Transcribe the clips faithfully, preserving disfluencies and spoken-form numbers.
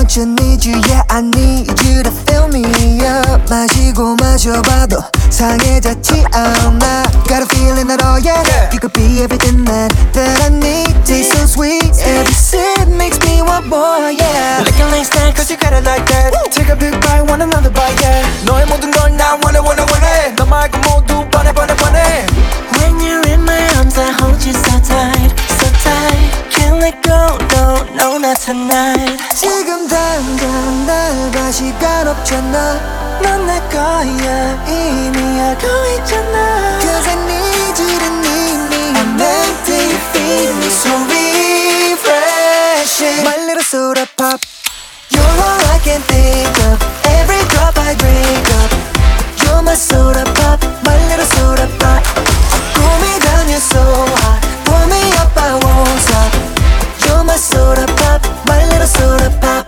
want you, need you, yeah I need you to fill me up. 마시고 마셔봐도 상해졌지 않아. Got a feeling that oh yeah, yeah. You could be everything that, that I need. Taste so sweet, every sip makes me want more, yeah. Licking like snacks, cause you got it like that. Ooh. Take a big bite, want another bite, yeah. 너의 모든 걸 나 원해 원해 원해. 너 말고 모두 뻔해 뻔해 뻔해. When you're in my arms I hold you so tight, so tight. Can't let go, no, no, not tonight. 지금 당장 날 봐 시간 없잖아. 넌 내 거야 이미 알고 있잖아. Cause I need you to need me. I'm empty, you feed me so refreshing. My little soda pop. You're all I can think of. Every drop I drink up. You're my soda pop, my little soda pop. Cool me down, you're so hot. Pull me up, I won't stop. You're my soda pop, my little soda pop.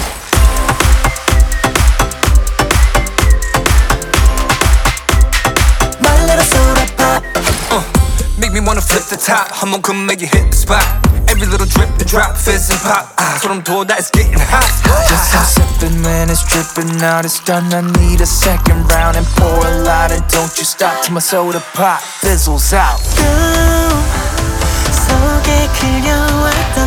My little soda pop. uh, Make me wanna flip the top. 한번 come make you hit the spot. Every little drip, the drop, fizz and pop. 아, 소름 돋아, it's getting hot. Just stop sipping when it's dripping out. It's done, I need a second round. And pour a lot and don't you stop till my soda pop fizzles out. 꿈 속에 그려왔던